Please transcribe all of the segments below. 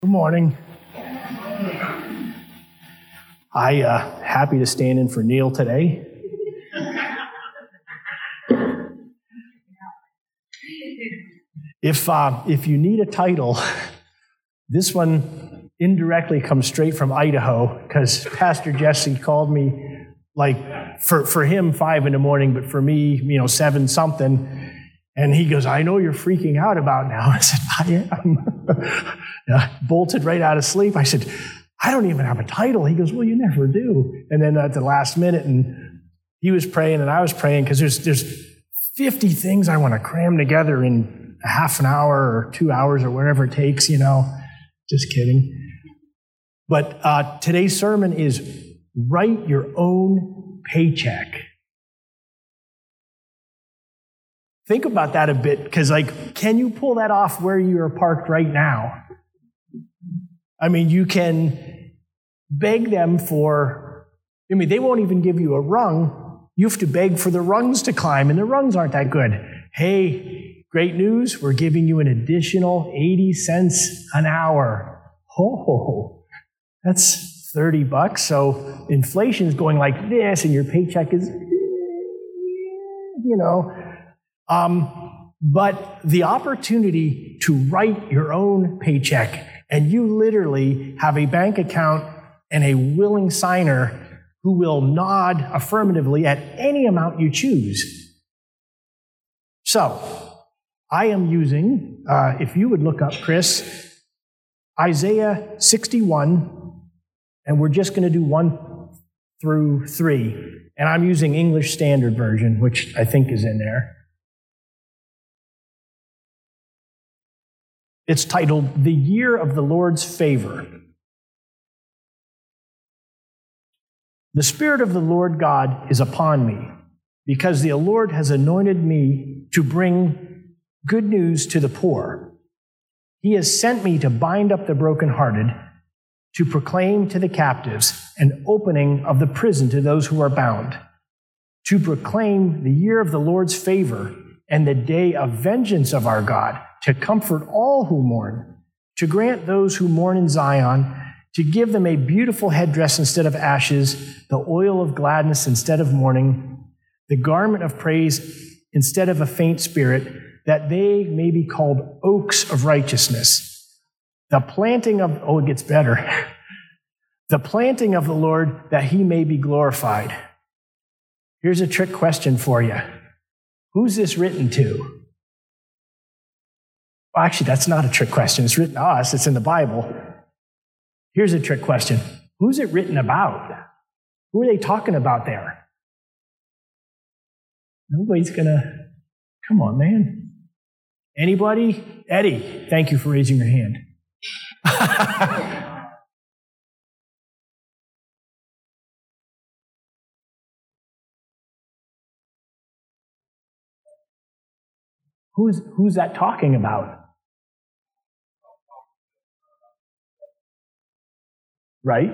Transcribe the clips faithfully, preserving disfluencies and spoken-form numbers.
Good morning. I uh happy to stand in for Neil today. If uh, if you need a title, this one indirectly comes straight from Idaho because Pastor Jesse called me like for for him five in the morning, but for me, you know, seven something. And he goes, "I know you're freaking out about now." I said, "I am." Yeah, bolted right out of sleep. I said, "I don't even have a title." He goes, "Well, you never do." And then at the last minute, and he was praying and I was praying because there's there's fifty things I want to cram together in a half an hour or two hours or whatever it takes, you know. Just kidding. But uh, today's sermon is write your own paycheck. Think about that a bit, because, like, can you pull that off where you are parked right now? I mean, you can beg them for, I mean, they won't even give you a rung. You have to beg for the rungs to climb, and the rungs aren't that good. Hey, great news, we're giving you an additional eighty cents an hour. Oh, that's thirty bucks. So inflation is going like this, and your paycheck is, you know. Um, but the opportunity to write your own paycheck, and you literally have a bank account and a willing signer who will nod affirmatively at any amount you choose. So, I am using, uh, if you would look up, Chris, Isaiah sixty-one, and we're just going to do one through three. And I'm using English Standard Version, which I think is in there. It's titled, "The Year of the Lord's Favor." "The Spirit of the Lord God is upon me, because the Lord has anointed me to bring good news to the poor. He has sent me to bind up the brokenhearted, to proclaim to the captives an opening of the prison to those who are bound, to proclaim the year of the Lord's favor and the day of vengeance of our God, to comfort all who mourn, to grant those who mourn in Zion, to give them a beautiful headdress instead of ashes, the oil of gladness instead of mourning, the garment of praise instead of a faint spirit, that they may be called oaks of righteousness. The planting of," oh, it gets better, "the planting of the Lord, that he may be glorified." Here's a trick question for you. Who's this written to? Well, actually, that's not a trick question. It's written to us. It's in the Bible. Here's a trick question. Who's it written about? Who are they talking about there? Nobody's going to... Come on, man. Anybody? Eddie, thank you for raising your hand. who's, who's that talking about? Right?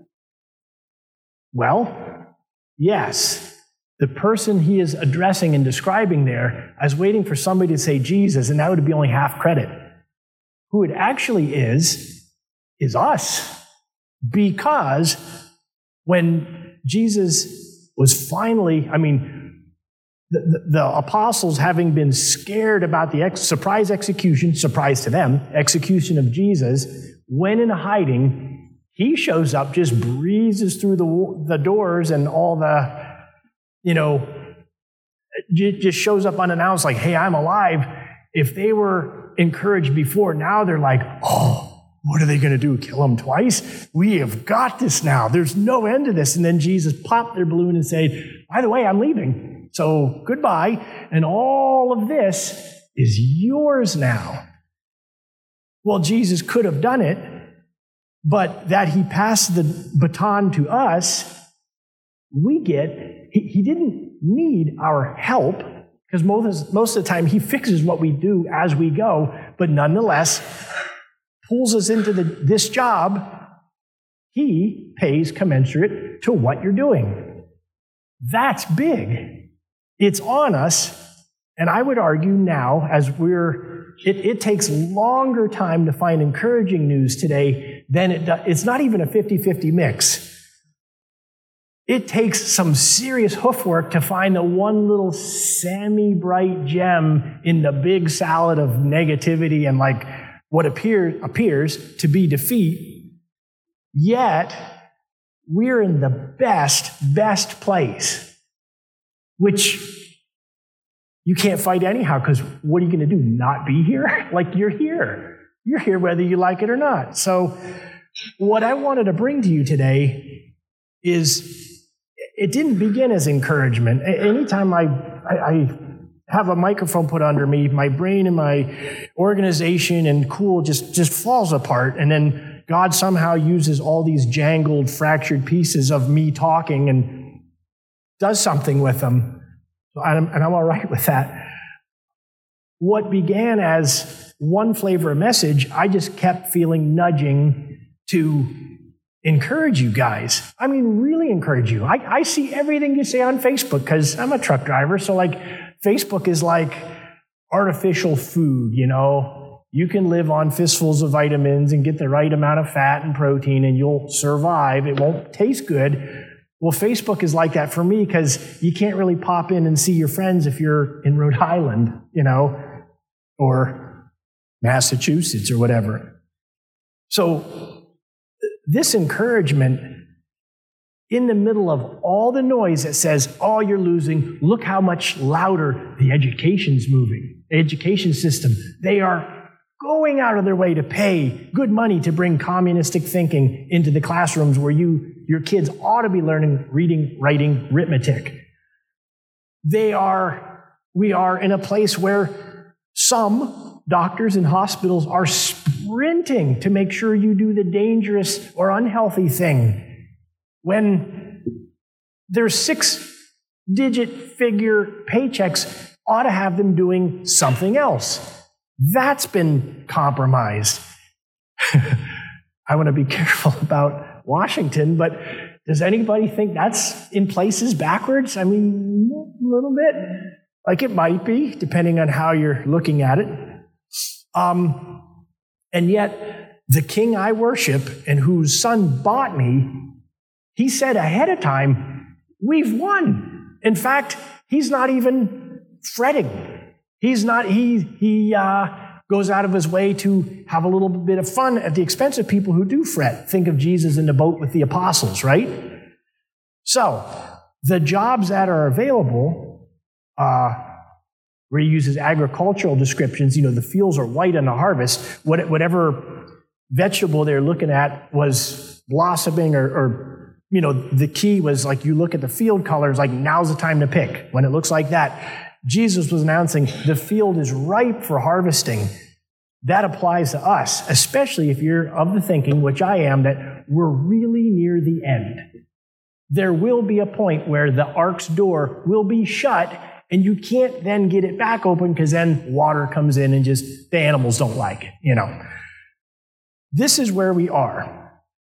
Well, yes. The person he is addressing and describing there, I was waiting for somebody to say Jesus, and that would be only half credit. Who it actually is, is us. Because when Jesus was finally, I mean, the, the, the apostles, having been scared about the ex- surprise execution, surprise to them, execution of Jesus, went into hiding. He shows up, just breezes through the, the doors, and all the, you know, just shows up unannounced like, "Hey, I'm alive." If they were encouraged before, now they're like, "Oh, what are they going to do? Kill him twice? We have got this now. There's no end to this." And then Jesus popped their balloon and said, "By the way, I'm leaving. So goodbye. And all of this is yours now." Well, Jesus could have done it, but that he passed the baton to us, we get, he, he didn't need our help, because most, most of the time he fixes what we do as we go, but nonetheless pulls us into the, this job. He pays commensurate to what you're doing. That's big. It's on us, and I would argue now, as we're it, it takes longer time to find encouraging news today than it does. It's not even a fifty-fifty mix. It takes some serious hoofwork to find the one little semi-bright gem in the big salad of negativity and like what appear, appears to be defeat. Yet, we're in the best, best place, which you can't fight anyhow, because what are you going to do, not be here? Like, you're here. You're here whether you like it or not. So what I wanted to bring to you today is, it didn't begin as encouragement. Anytime I, I, I have a microphone put under me, my brain and my organization and cool just, just falls apart, and then God somehow uses all these jangled, fractured pieces of me talking and does something with them. And I'm all right with that. What began as one flavor of message, I just kept feeling nudging to encourage you guys. I mean, really encourage you. I, I see everything you say on Facebook because I'm a truck driver. So like Facebook is like artificial food, you know. You can live on fistfuls of vitamins and get the right amount of fat and protein and you'll survive. It won't taste good. Well, Facebook is like that for me because you can't really pop in and see your friends if you're in Rhode Island, you know, or Massachusetts or whatever. So this encouragement in the middle of all the noise that says, oh, you're losing, look how much louder the education's moving. The education system, they are going out of their way to pay good money to bring communistic thinking into the classrooms where you, your kids ought to be learning reading, writing, arithmetic. They are, we are in a place where some doctors and hospitals are sprinting to make sure you do the dangerous or unhealthy thing when their six-digit figure paychecks ought to have them doing something else. That's been compromised. I want to be careful about Washington, but does anybody think that's in places backwards? I mean, a little bit. Like it might be, depending on how you're looking at it. Um, and yet, the king I worship and whose son bought me, he said ahead of time, we've won. In fact, he's not even fretting. He's not, he, he uh, goes out of his way to have a little bit of fun at the expense of people who do fret. Think of Jesus in the boat with the apostles, right? So, the jobs that are available, uh, where he uses agricultural descriptions, you know, the fields are white on the harvest. What, whatever vegetable they're looking at was blossoming or, or, you know, the key was like you look at the field colors, like now's the time to pick. When it looks like that, Jesus was announcing the field is ripe for harvesting. That applies to us, especially if you're of the thinking, which I am, that we're really near the end. There will be a point where the ark's door will be shut and you can't then get it back open because then water comes in and just the animals don't like it, you know. This is where we are.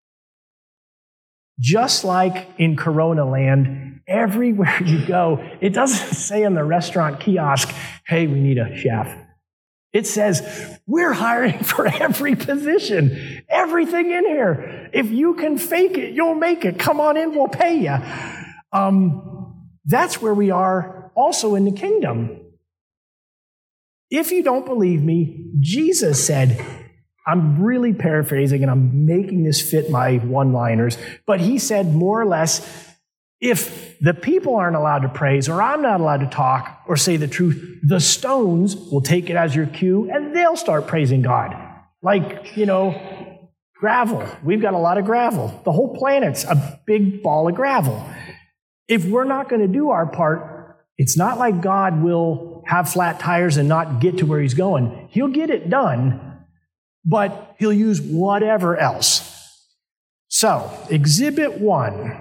Just like in Corona land, everywhere you go, it doesn't say on the restaurant kiosk, hey, we need a chef. It says, we're hiring for every position, everything in here. If you can fake it, you'll make it. Come on in, we'll pay you. Um, that's where we are also in the kingdom. If you don't believe me, Jesus said, I'm really paraphrasing and I'm making this fit my one-liners, but he said more or less, if the people aren't allowed to praise or I'm not allowed to talk or say the truth, the stones will take it as your cue and they'll start praising God. Like, you know, gravel. We've got a lot of gravel. The whole planet's a big ball of gravel. If we're not going to do our part, it's not like God will have flat tires and not get to where he's going. He'll get it done, but he'll use whatever else. So, exhibit one.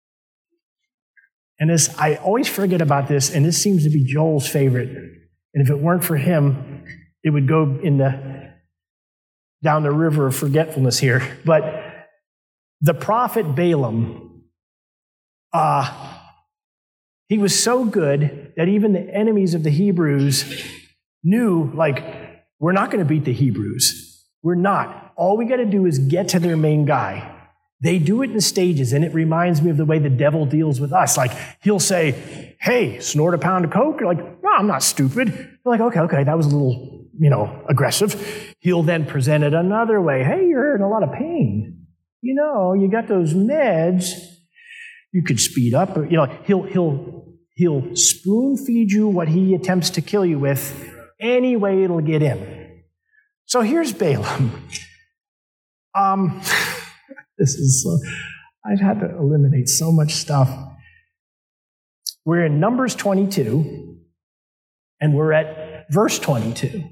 And this, I always forget about this, and this seems to be Joel's favorite. And if it weren't for him, it would go in the down the river of forgetfulness here. But the prophet Balaam, uh, he was so good that even the enemies of the Hebrews knew, like, We're not going to beat the Hebrews. We're not. All we got to do is get to their main guy. They do it in stages, and it reminds me of the way the devil deals with us. Like, he'll say, hey, snort a pound of coke. You're like, no, I'm not stupid. You're like, okay, okay, that was a little, you know, aggressive. He'll then present it another way. Hey, you're in a lot of pain. You know, you got those meds. You could speed up. You know, he'll, he'll, he'll spoon feed you what he attempts to kill you with any way it'll get in. So here's Balaam. Um... This is, uh, I've had to eliminate so much stuff. We're in Numbers twenty-two, and we're at verse twenty-two.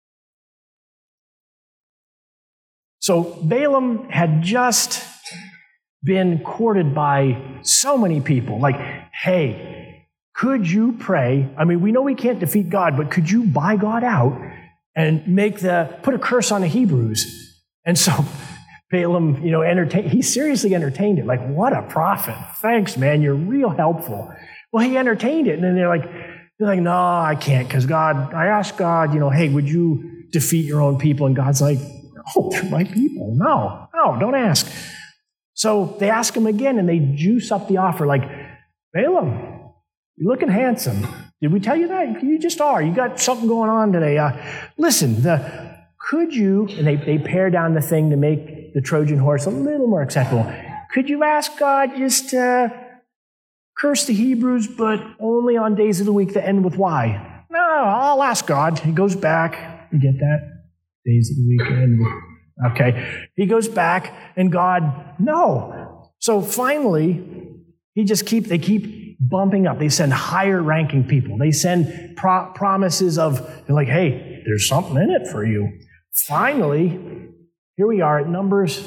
So Balaam had just been courted by so many people. Like, hey, could you pray? I mean, we know we can't defeat God, but could you buy God out and make the, put a curse on the Hebrews? And so Balaam, you know, entertain, he seriously entertained it. Like, what a prophet. Thanks, man. You're real helpful. Well, he entertained it. And then they're like, they're like, no, I can't. Because God, I asked God, you know, hey, would you defeat your own people? And God's like, oh, they're my people. No, no, don't ask. So they ask him again, and they juice up the offer. Like, Balaam, you're looking handsome. Did we tell you that? You just are. You got something going on today. Uh, listen, the, could you, and they, they pare down the thing to make the Trojan horse a little more acceptable. Could you ask God just to curse the Hebrews, but only on days of the week that end with Y? No, I'll ask God. He goes back. You get that? Days of the week end with... Okay. He goes back, and God, no. So finally, he just keep, they keep bumping up. They send higher ranking people. They send pro- promises of, they're like, hey, there's something in it for you. Finally, here we are at Numbers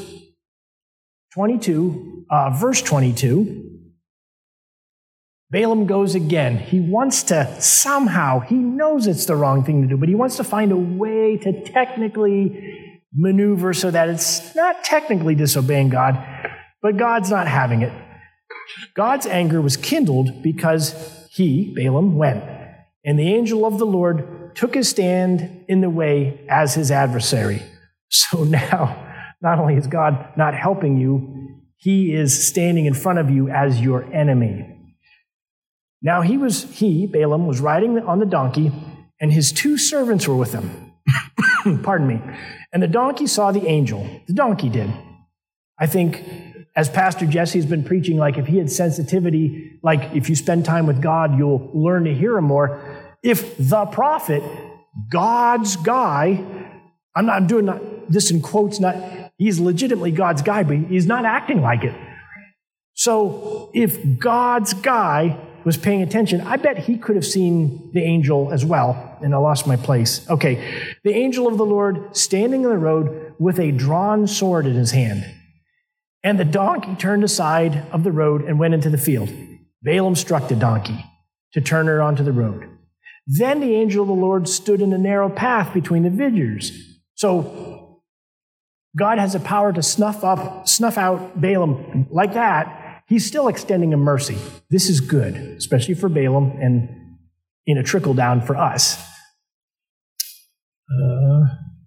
twenty-two, uh, verse twenty-two. Balaam goes again. He wants to somehow, he knows it's the wrong thing to do, but he wants to find a way to technically maneuver so that it's not technically disobeying God, but God's not having it. God's anger was kindled because he, Balaam, went, and the angel of the Lord took his stand in the way as his adversary. So now, not only is God not helping you, he is standing in front of you as your enemy. Now he was, he, Balaam, was riding on the donkey, and his two servants were with him. Pardon me. And the donkey saw the angel. The donkey did. I think, as Pastor Jesse's been preaching, like if he had sensitivity, like if you spend time with God, you'll learn to hear him more. If the prophet, God's guy, I'm not I'm doing not, this in quotes, not, he's legitimately God's guy, but he's not acting like it. So if God's guy was paying attention, I bet he could have seen the angel as well. And I lost my place. Okay. The angel of the Lord standing in the road with a drawn sword in his hand. And the donkey turned aside of the road and went into the field. Balaam struck the donkey to turn her onto the road. Then the angel of the Lord stood in a narrow path between the vineyards. So God has the power to snuff up, snuff out Balaam like that. He's still extending a mercy. This is good, especially for Balaam and in a trickle down for us. Uh,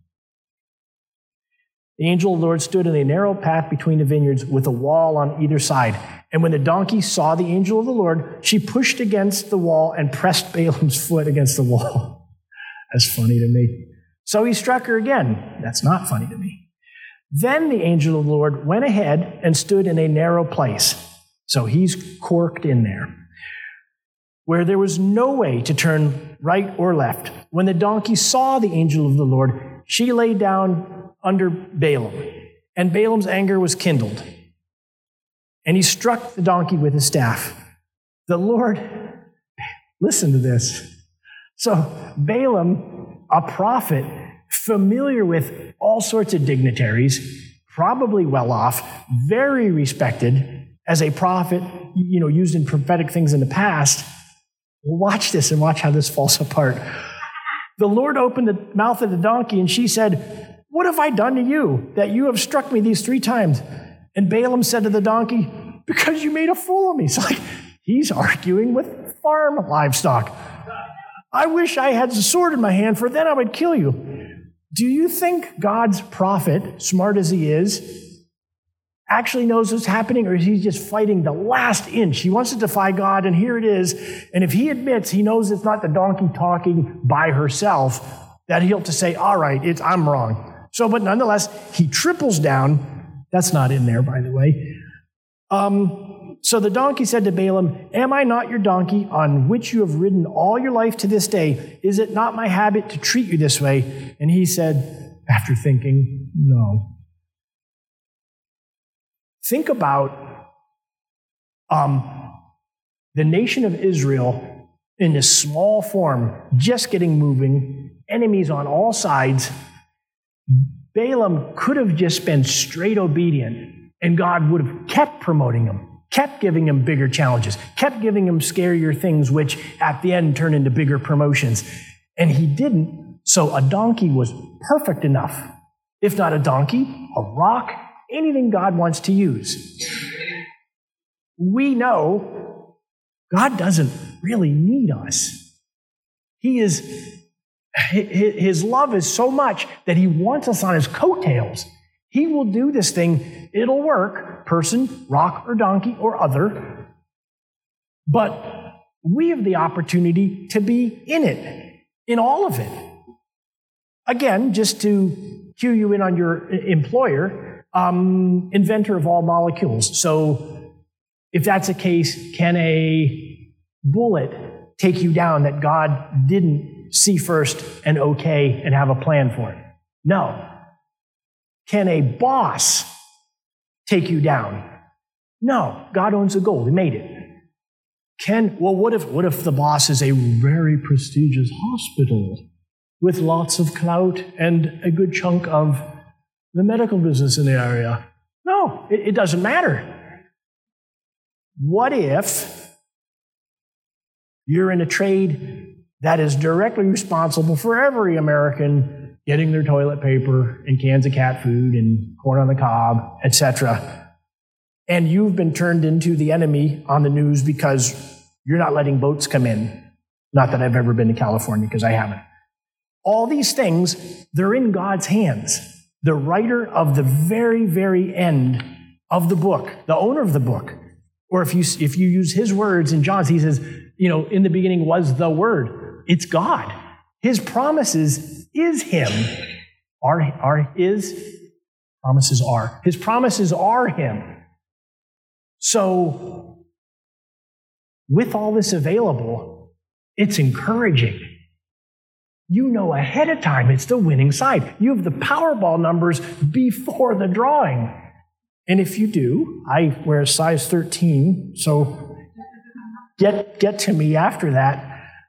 the angel of the Lord stood in a narrow path between the vineyards with a wall on either side. And when the donkey saw the angel of the Lord, she pushed against the wall and pressed Balaam's foot against the wall. That's funny to me. So he struck her again. That's not funny to me. Then the angel of the Lord went ahead and stood in a narrow place. So he's corked in there, where there was no way to turn right or left. When the donkey saw the angel of the Lord, she lay down under Balaam, and Balaam's anger was kindled. And he struck the donkey with his staff. The Lord, listen to this. So Balaam, a prophet, familiar with all sorts of dignitaries, probably well off, very respected as a prophet, you know, used in prophetic things in the past. Well, watch this and watch how this falls apart. The Lord opened the mouth of the donkey, and she said, "What have I done to you that you have struck me these three times?" And Balaam said to the donkey, "Because you made a fool of me." So like, he's arguing with farm livestock. "I wish I had a sword in my hand, for then I would kill you." Do you think God's prophet, smart as he is, actually knows what's happening, or is he just fighting the last inch? He wants to defy God, and here it is. And if he admits he knows it's not the donkey talking by herself, that he'll to say, all right, it's, I'm wrong. So, but nonetheless, he triples down. That's not in there, by the way. Um, so the donkey said to Balaam, am I not your donkey on which you have ridden all your life to this day? Is it not my habit to treat you this way? And he said, after thinking, no. Think about um, the nation of Israel in this small form, just getting moving, enemies on all sides. Balaam could have just been straight obedient, and God would have kept promoting him, kept giving him bigger challenges, kept giving him scarier things, which at the end turn into bigger promotions. And he didn't, so a donkey was perfect enough. If not a donkey, a rock, anything God wants to use. We know God doesn't really need us. He is, his love is so much that he wants us on his coattails. He will do this thing. It'll work, person, rock or donkey or other. But we have the opportunity to be in it, in all of it. Again, just to cue you in on your employer, Um, inventor of all molecules. So if that's the case, can a bullet take you down that God didn't see first and okay and have a plan for it? No. Can a boss take you down? No. God owns the gold. He made it. Can, well, what if, what if the boss is a very prestigious hospital with lots of clout and a good chunk of the medical business in the area? No, it, it doesn't matter. What if you're in a trade that is directly responsible for every American getting their toilet paper and cans of cat food and corn on the cob, et cetera, and you've been turned into the enemy on the news because you're not letting boats come in? Not that I've ever been to California, because I haven't. All these things, they're in God's hands. The writer of the very, very end of the book, the owner of the book, or if you if you use his words in John, he says, you know, in the beginning was the Word. It's God. His promises is him. Are, are his promises are. His promises are him. So, with all this available, it's encouraging. You know ahead of time it's the winning side. You have the Powerball numbers before the drawing. And if you do, I wear a size thirteen, so get, get to me after that.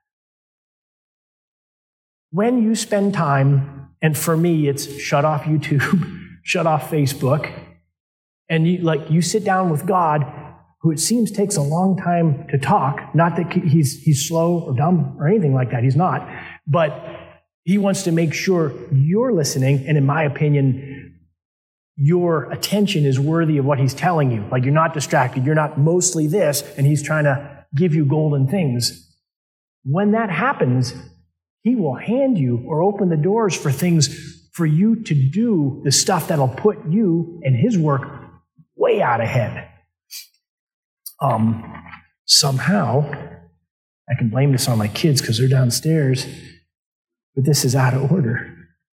When you spend time, and for me it's shut off YouTube, shut off Facebook, and you like you sit down with God, who it seems takes a long time to talk, not that he's he's slow or dumb or anything like that, he's not. But he wants to make sure you're listening, and in my opinion, your attention is worthy of what he's telling you. Like, you're not distracted, you're not mostly this, and he's trying to give you golden things. When that happens, he will hand you or open the doors for things for you to do the stuff that'll put you and his work way out ahead. Um, somehow, I can blame this on my kids because they're downstairs, but this is out of order.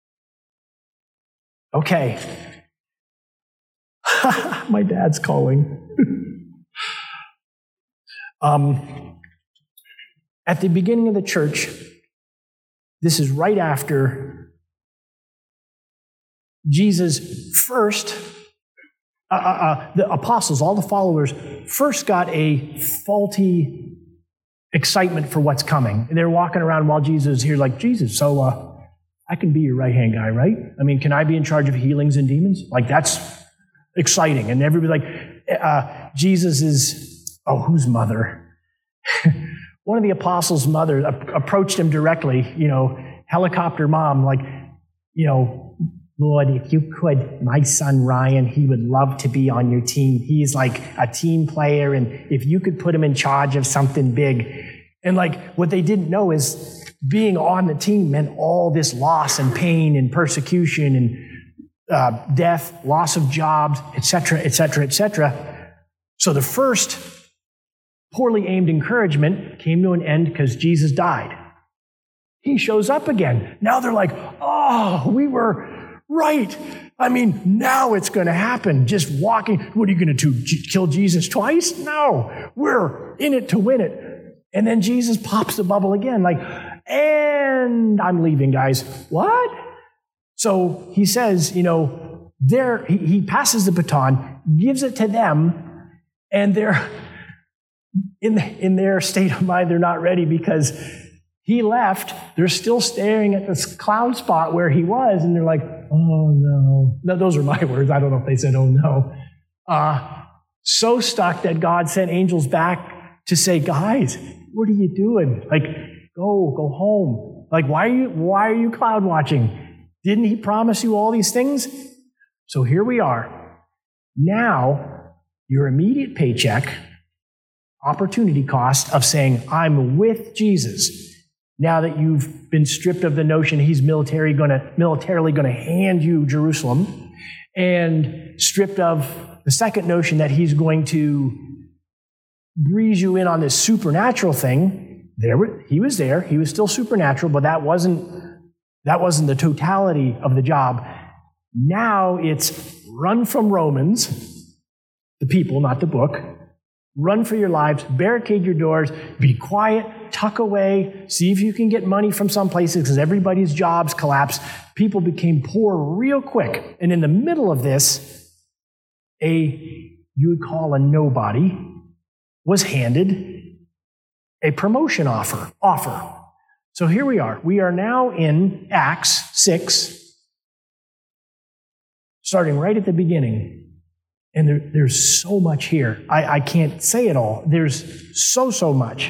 Okay. My dad's calling. um, at the beginning of the church, this is right after Jesus first, uh, uh, uh, the apostles, all the followers, first got a faulty excitement for what's coming. And they're walking around while Jesus is here like, Jesus, so uh, I can be your right-hand guy, right? I mean, can I be in charge of healings and demons? Like, that's exciting. And everybody's like, uh, Jesus is, oh, whose mother? One of the apostles' mother approached him directly, you know, helicopter mom, like, you know, Lord, if you could, my son Ryan, he would love to be on your team. He's like a team player, and if you could put him in charge of something big. And like, what they didn't know is being on the team meant all this loss and pain and persecution and uh, death, loss of jobs, et cetera, et cetera, et cetera. So the first poorly aimed encouragement came to an end because Jesus died. He shows up again. Now they're like, oh, we were right. I mean, now it's going to happen. Just walking. What are you going to do? Kill Jesus twice? No, we're in it to win it. And then Jesus pops the bubble again, like, and I'm leaving, guys. What? So he says, you know, there he, he passes the baton, gives it to them, and they're in the, in their state of mind, they're not ready because he left. They're still staring at this cloud spot where he was, and they're like, oh no. No, those are my words. I don't know if they said, oh no. Uh, so stuck that God sent angels back to say, guys, what are you doing? Like, go, go home. Like, why are you, why are you cloud watching? Didn't he promise you all these things? So here we are. Now, your immediate paycheck, opportunity cost of saying, I'm with Jesus. Now that you've been stripped of the notion he's military gonna, militarily going to hand you Jerusalem, and stripped of the second notion that he's going to breeze you in on this supernatural thing, there he was there. He was still supernatural, but that wasn't, that wasn't the totality of the job. Now it's run from Romans, the people, not the book. Run for your lives, barricade your doors, be quiet, tuck away, see if you can get money from some places because everybody's jobs collapsed. People became poor real quick. And in the middle of this, a, you would call a nobody, was handed a promotion offer. offer. So here we are. We are now in Acts six, starting right at the beginning. And there, there's so much here. I, I can't say it all. There's so, so much.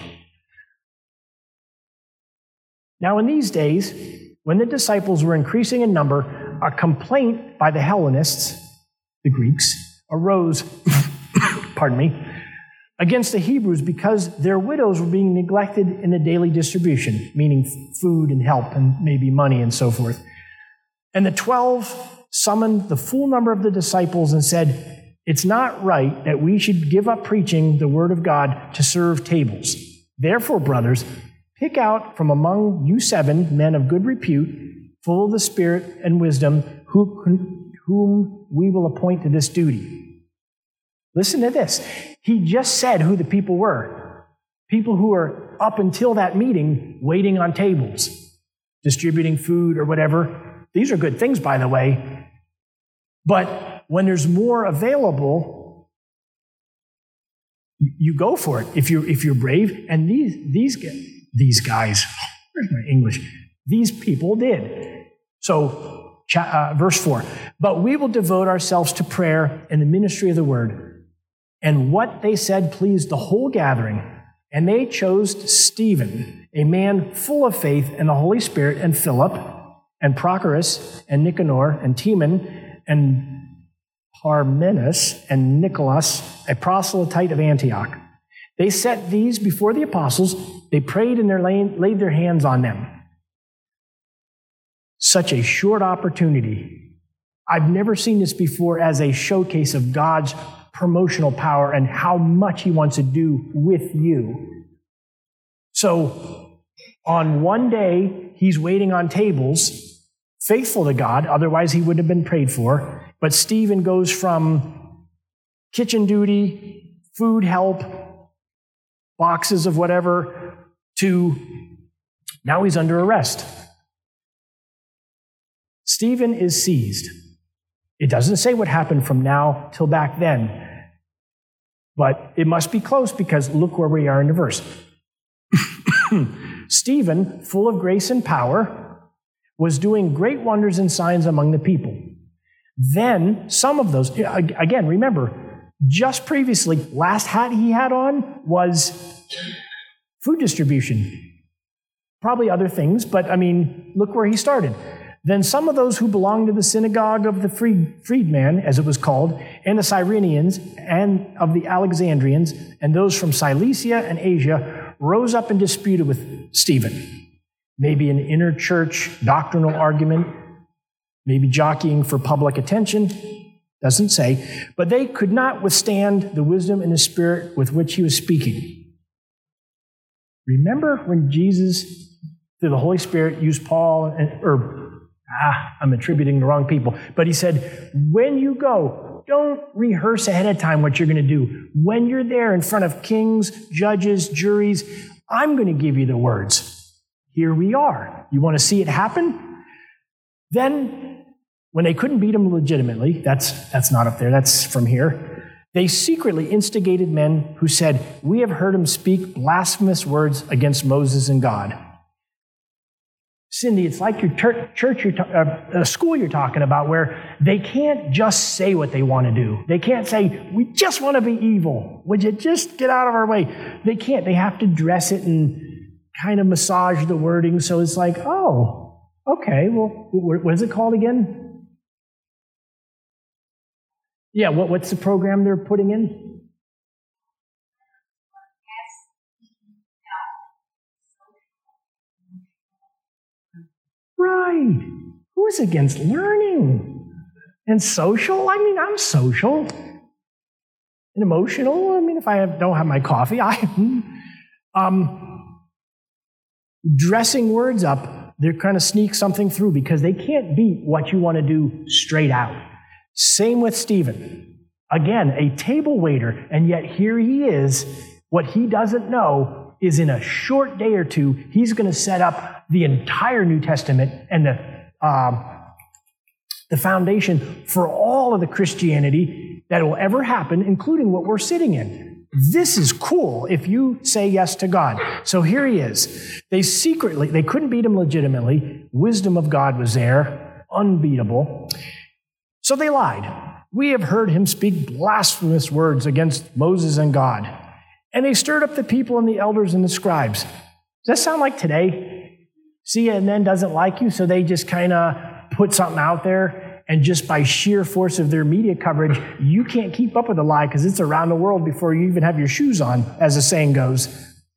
Now, in these days, when the disciples were increasing in number, a complaint by the Hellenists, the Greeks, arose, pardon me, against the Hebrews because their widows were being neglected in the daily distribution, meaning food and help and maybe money and so forth. And the twelve summoned the full number of the disciples and said, it's not right that we should give up preaching the word of God to serve tables. Therefore, brothers, pick out from among you seven men of good repute, full of the Spirit and wisdom, who, whom we will appoint to this duty. Listen to this. He just said who the people were. People who were, up until that meeting, waiting on tables, distributing food or whatever. These are good things, by the way. But when there's more available, you go for it if you're if you're brave. And these these these guys, where's my English? These people did. So, uh, verse four. But we will devote ourselves to prayer and the ministry of the word. And what they said pleased the whole gathering. And they chose Stephen, a man full of faith and the Holy Spirit, and Philip, and Prochorus, and Nicanor, and Timon, and Parmenas, and Nicholas, a proselyte of Antioch. They set these before the apostles. They prayed and laid their hands on them. Such a short opportunity. I've never seen this before as a showcase of God's promotional power and how much he wants to do with you. So, on one day, he's waiting on tables, faithful to God, otherwise he wouldn't have been prayed for. But Stephen goes from kitchen duty, food help, boxes of whatever, to now he's under arrest. Stephen is seized. It doesn't say what happened from now till back then, but it must be close because look where we are in the verse. Stephen, full of grace and power, was doing great wonders and signs among the people. Then some of those, again, remember, just previously, last hat he had on was food distribution. Probably other things, but I mean, look where he started. Then some of those who belonged to the synagogue of the freed, freedman, as it was called, and the Cyrenians, and of the Alexandrians, and those from Cilicia and Asia, rose up and disputed with Stephen. maybe an inner church doctrinal argument, maybe jockeying for public attention, doesn't say, but they could not withstand the wisdom and the spirit with which he was speaking. Remember when Jesus, through the Holy Spirit, used Paul, and, or, ah, I'm attributing the wrong people, but he said, when you go, don't rehearse ahead of time what you're going to do. When you're there in front of kings, judges, juries, I'm going to give you the words. Here we are. You want to see it happen? Then, when they couldn't beat him legitimately, that's, that's not up there, that's from here, they secretly instigated men who said, we have heard him speak blasphemous words against Moses and God. Cindy, it's like your ter- church, you're ta- uh, school you're talking about, where they can't just say what they want to do. They can't say, we just want to be evil. Would you just get out of our way? They can't. They have to dress it and kind of massage the wording so it's like, oh, okay, well, what is it called again? Yeah, what, what's the program they're putting in? Right. Who is against learning? And social? I mean, I'm social. And emotional? I mean, if I have, don't have my coffee, I um, dressing words up, they're trying to sneak something through because they can't beat what you want to do straight out. Same with Stephen. Again, a table waiter, and yet here he is. What he doesn't know is in a short day or two, he's going to set up the entire New Testament and the, um, the foundation for all of the Christianity that will ever happen, including what we're sitting in. This is cool if you say yes to God. So here he is. They secretly, they couldn't beat him legitimately. Wisdom of God was there, unbeatable. So they lied. We have heard him speak blasphemous words against Moses and God. And they stirred up the people and the elders and the scribes. Does that sound like today? C N N doesn't like you, so they just kind of put something out there, and just by sheer force of their media coverage, you can't keep up with the lie because it's around the world before you even have your shoes on, as the saying goes.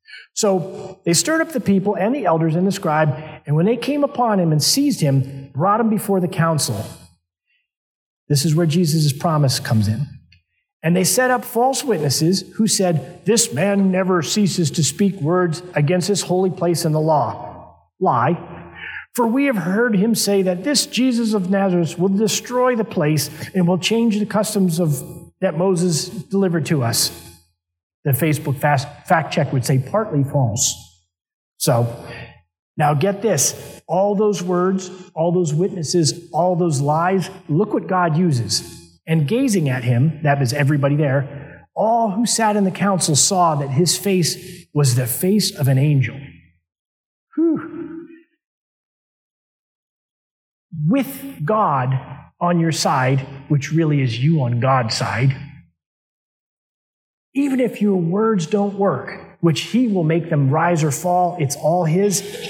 So they stirred up the people and the elders and the scribe, and when they came upon him and seized him, brought him before the council. This is where Jesus' promise comes in. And they set up false witnesses who said, this man never ceases to speak words against this holy place and the law. Lie. For we have heard him say that this Jesus of Nazareth will destroy the place and will change the customs of that Moses delivered to us. The Facebook fast, fact check would say partly false. So, now get this. All those words, all those witnesses, all those lies, look what God uses. And gazing at him, that was everybody there, all who sat in the council saw that his face was the face of an angel. Whew. With God on your side, which really is you on God's side, even if your words don't work, which he will make them rise or fall, it's all his,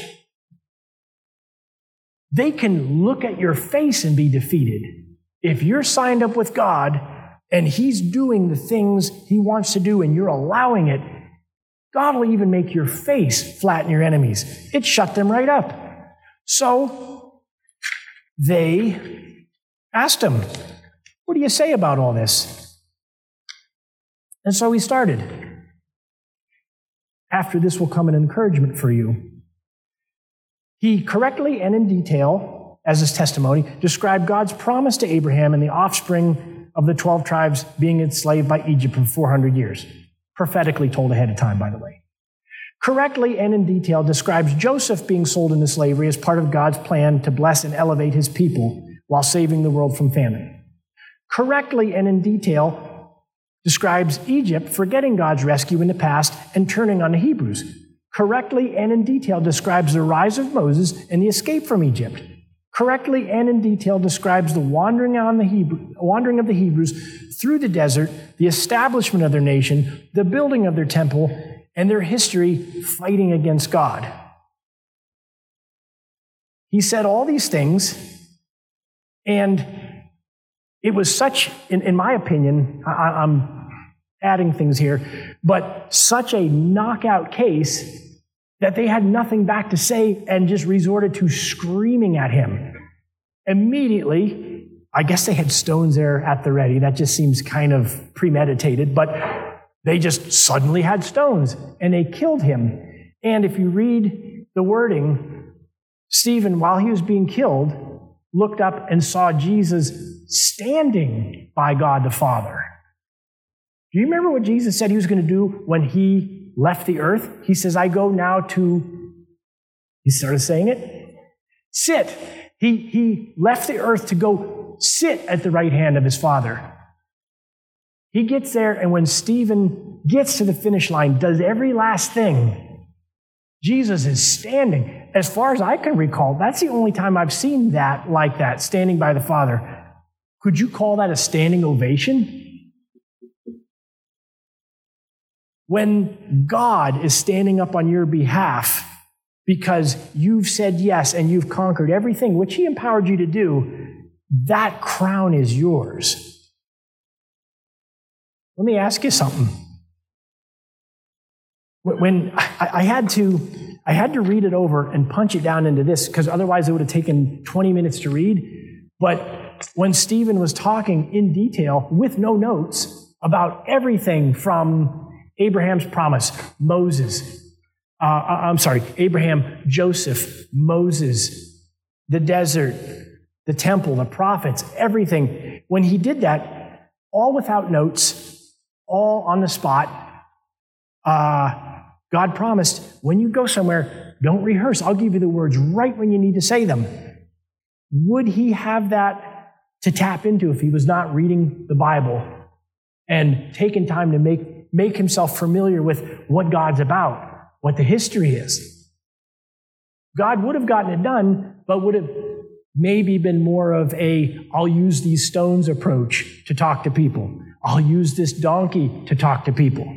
they can look at your face and be defeated. If you're signed up with God and he's doing the things he wants to do and you're allowing it, God will even make your face flatten your enemies. It shut them right up. So they asked him, what do you say about all this? And so he started. After this will come an encouragement for you. He correctly and in detail, as his testimony, described God's promise to Abraham and the offspring of the twelve tribes being enslaved by Egypt for four hundred years. Prophetically told ahead of time, by the way. Correctly and in detail describes Joseph being sold into slavery as part of God's plan to bless and elevate his people while saving the world from famine. Correctly and in detail describes Egypt forgetting God's rescue in the past and turning on the Hebrews. Correctly and in detail describes the rise of Moses and the escape from Egypt. Correctly and in detail describes the wandering, on the Hebrew, wandering of the Hebrews through the desert, the establishment of their nation, the building of their temple, and their history fighting against God. He said all these things, and it was such, in, in my opinion, I, I'm adding things here, but such a knockout case that they had nothing back to say and just resorted to screaming at him. Immediately, I guess they had stones there at the ready. That just seems kind of premeditated, but they just suddenly had stones and they killed him. And if you read the wording, Stephen, while he was being killed, looked up and saw Jesus standing by God the Father. Do you remember what Jesus said he was going to do when he left the earth? He says, I go now to, he started saying it, sit. He, he left the earth to go sit at the right hand of his Father. He gets there, and when Stephen gets to the finish line, does every last thing, Jesus is standing. As far as I can recall, that's the only time I've seen that like that, standing by the Father. Could you call that a standing ovation? When God is standing up on your behalf because you've said yes and you've conquered everything which he empowered you to do, that crown is yours. Let me ask you something. When I, I had to, I had to read it over and punch it down into this, because otherwise it would have taken twenty minutes to read. But when Stephen was talking in detail with no notes about everything from Abraham's promise, Moses, uh, I'm sorry, Abraham, Joseph, Moses, the desert, the temple, the prophets, everything. When he did that, all without notes, all on the spot, uh, God promised, when you go somewhere, don't rehearse. I'll give you the words right when you need to say them. Would he have that to tap into if he was not reading the Bible and taking time to make make himself familiar with what God's about, what the history is? God would have gotten it done, but would have maybe been more of a, I'll use these stones approach to talk to people. I'll use this donkey to talk to people.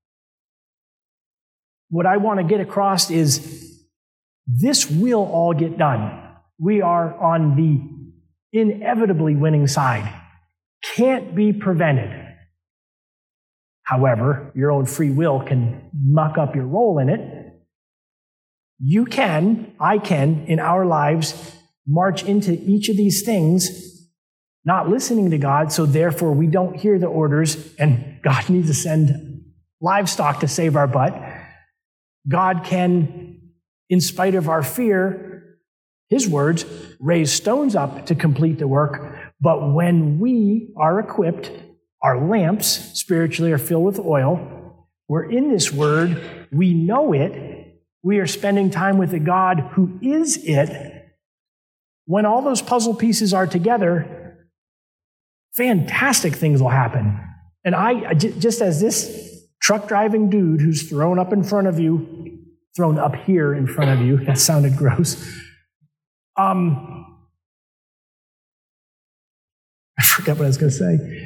What I want to get across is this will all get done. We are on the inevitably winning side. Can't be prevented. However, your own free will can muck up your role in it. You can, I can, in our lives, march into each of these things, not listening to God, so therefore we don't hear the orders, and God needs to send livestock to save our butt. God can, in spite of our fear, his words, raise stones up to complete the work. But when we are equipped, our lamps spiritually are filled with oil, we're in this word, we know it, we are spending time with the God who is it. When all those puzzle pieces are together, fantastic things will happen. And I, just as this truck driving dude who's thrown up in front of you, thrown up here in front of you, that sounded gross. Um, I forgot what I was going to say.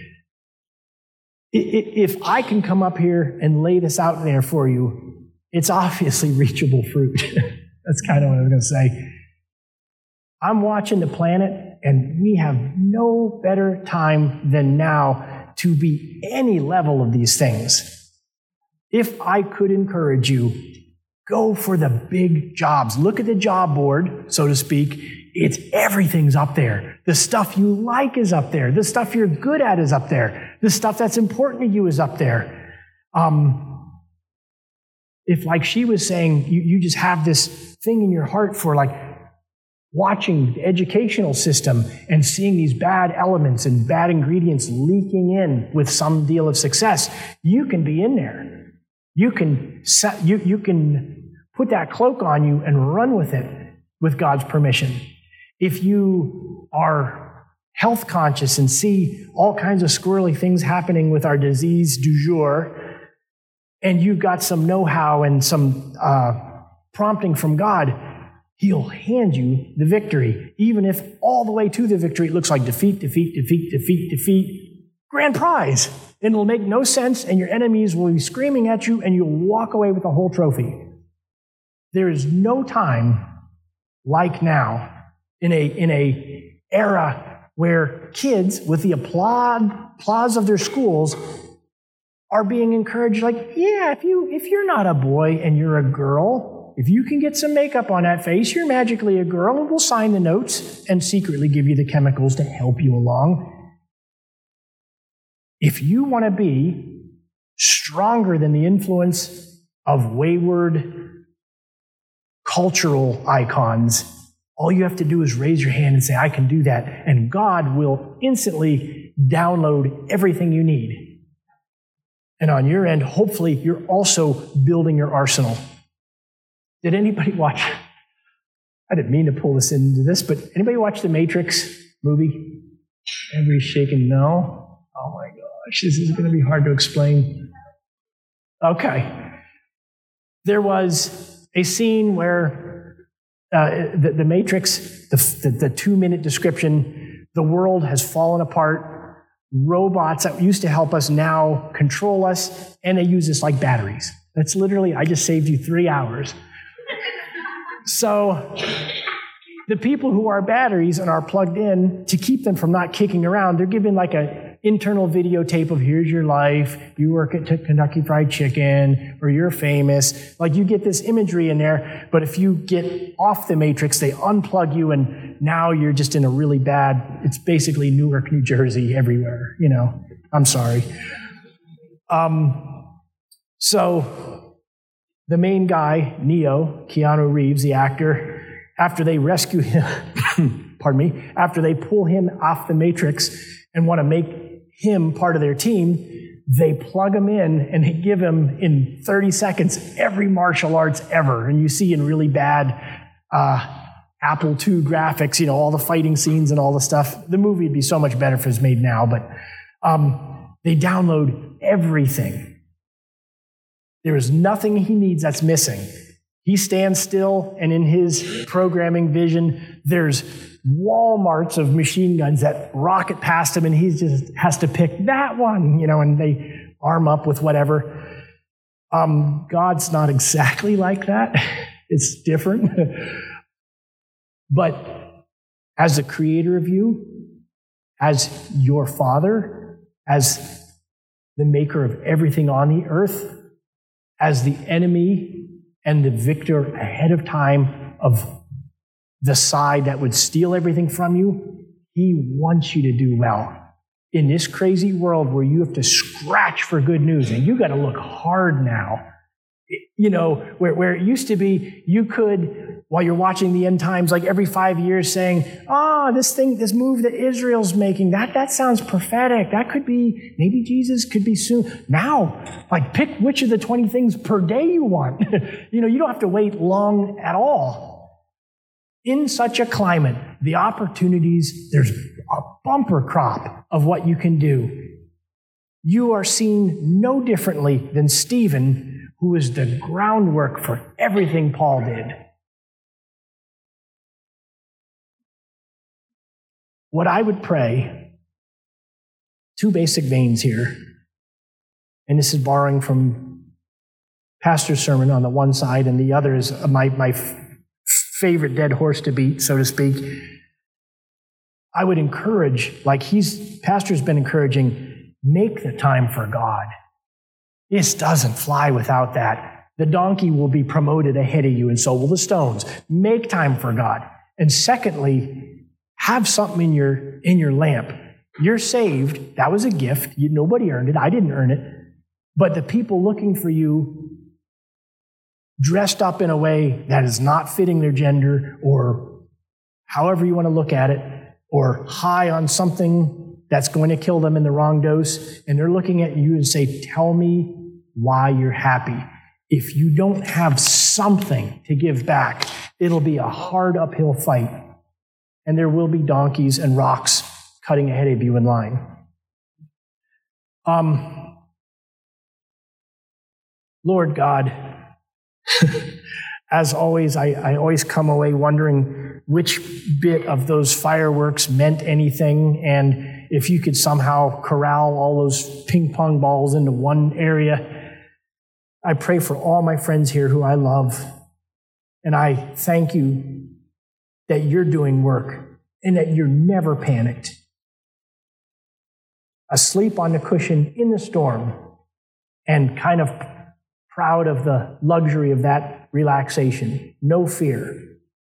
If I can come up here and lay this out there for you, it's obviously reachable fruit. That's kind of what I was going to say. I'm watching the planet, and we have no better time than now to be any level of these things. If I could encourage you, go for the big jobs. Look at the job board, so to speak. It's everything's up there. The stuff you like is up there. The stuff you're good at is up there. The stuff that's important to you is up there. Um, if, like she was saying, you, you just have this thing in your heart for like watching the educational system and seeing these bad elements and bad ingredients leaking in with some deal of success, you can be in there. You can set, you, you can put that cloak on you and run with it with God's permission. If you are health conscious and see all kinds of squirrely things happening with our disease du jour, and you've got some know-how and some uh, prompting from God, he'll hand you the victory. Even if all the way to the victory it looks like defeat, defeat, defeat, defeat, defeat, grand prize. And it'll make no sense, and your enemies will be screaming at you, and you'll walk away with the whole trophy. There is no time like now in a, in a era where kids, with the applaud, applause of their schools, are being encouraged like, yeah, if, you, if you're not a boy and you're a girl, if you can get some makeup on that face, you're magically a girl, and we'll sign the notes and secretly give you the chemicals to help you along. If you want to be stronger than the influence of wayward cultural icons, all you have to do is raise your hand and say, I can do that. And God will instantly download everything you need. And on your end, hopefully, you're also building your arsenal. Did anybody watch? I didn't mean to pull this into this, but anybody watch the Matrix movie? Everybody's shaking no. Oh my gosh, this is going to be hard to explain. Okay. There was a scene where uh, the, the Matrix, the, the, the two-minute description, the world has fallen apart. Robots that used to help us now control us, and they use us like batteries. That's literally, I just saved you three hours. So the people who are batteries and are plugged in, to keep them from not kicking around, they're given like an internal videotape of here's your life, you work at Kentucky Fried Chicken, or you're famous. Like you get this imagery in there, but if you get off the Matrix, they unplug you and now you're just in a really bad, it's basically Newark, New Jersey everywhere, you know. I'm sorry. Um, so the main guy, Neo, Keanu Reeves, the actor, after they rescue him, pardon me, after they pull him off the Matrix and want to make him part of their team, they plug him in and they give him in thirty seconds every martial arts ever. And you see in really bad uh, Apple two graphics, you know, all the fighting scenes and all the stuff. The movie would be so much better if it was made now, but um, they download everything. There is nothing he needs that's missing. He stands still, and in his programming vision, there's Walmarts of machine guns that rocket past him, and he just has to pick that one, you know, and they arm up with whatever. Um, God's not exactly like that. It's different. But as the creator of you, as your Father, as the maker of everything on the earth, as the enemy and the victor ahead of time of the side that would steal everything from you, he wants you to do well. In this crazy world where you have to scratch for good news, and you got to look hard now. You know, where, where it used to be, you could, while you're watching the end times, like every five years saying, ah, oh, this thing, this move that Israel's making, that, that sounds prophetic. That could be, maybe Jesus could be soon. Now, like pick which of the twenty things per day you want. You know, you don't have to wait long at all. In such a climate, the opportunities, there's a bumper crop of what you can do. You are seen no differently than Stephen, who is the groundwork for everything Paul did. What I would pray, two basic veins here, and this is borrowing from pastor's sermon on the one side, and the other is my, my f- favorite dead horse to beat, so to speak. I would encourage, like he's, pastor's been encouraging, make the time for God. This doesn't fly without that. The donkey will be promoted ahead of you, and so will the stones. Make time for God. And secondly, have something in your in your lamp. You're saved. That was a gift. You, nobody earned it. I didn't earn it. But the people looking for you, dressed up in a way that is not fitting their gender, or however you want to look at it, or high on something that's going to kill them in the wrong dose, and they're looking at you and say, tell me why you're happy. If you don't have something to give back, it'll be a hard uphill fight. And there will be donkeys and rocks cutting ahead of you in line. Um, Lord God, as always, I, I always come away wondering which bit of those fireworks meant anything, and if you could somehow corral all those ping pong balls into one area. I pray for all my friends here who I love, and I thank you that you're doing work and that you're never panicked. Asleep on the cushion in the storm and kind of proud of the luxury of that relaxation, no fear.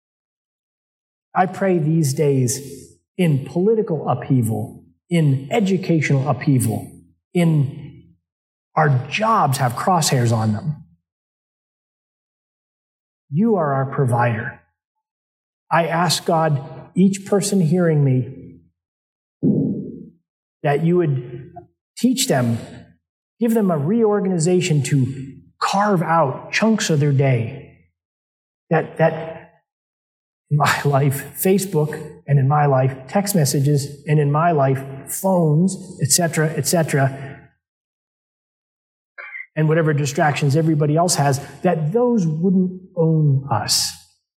I pray these days in political upheaval, in educational upheaval, in our jobs have crosshairs on them. You are our provider. I ask God, each person hearing me, that you would teach them, give them a reorganization to carve out chunks of their day. That, that in my life, Facebook, and in my life, text messages, and in my life, phones, et cetera, et cetera, and whatever distractions everybody else has, that those wouldn't own us.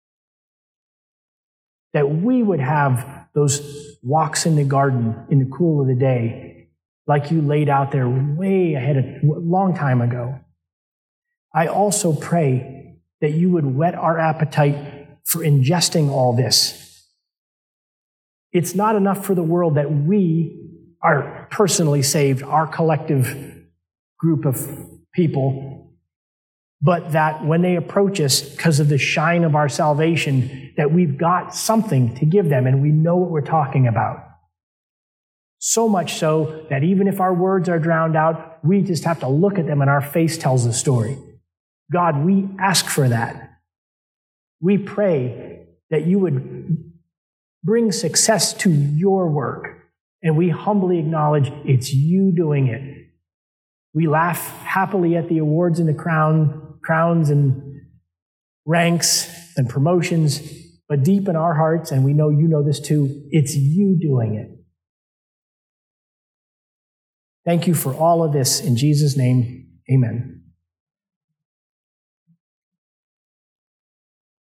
That we would have those walks in the garden in the cool of the day, like you laid out there way ahead of, a long time ago. I also pray that you would whet our appetite for ingesting all this. It's not enough for the world that we are personally saved, our collective group of people, but that when they approach us because of the shine of our salvation, that we've got something to give them and we know what we're talking about. So much so that even if our words are drowned out, we just have to look at them and our face tells the story. God, we ask for that. We pray that you would bring success to your work, and we humbly acknowledge it's you doing it. We laugh happily at the awards and the crown, crowns and ranks and promotions, but deep in our hearts, and we know you know this too, it's you doing it. Thank you for all of this. In Jesus' name, amen.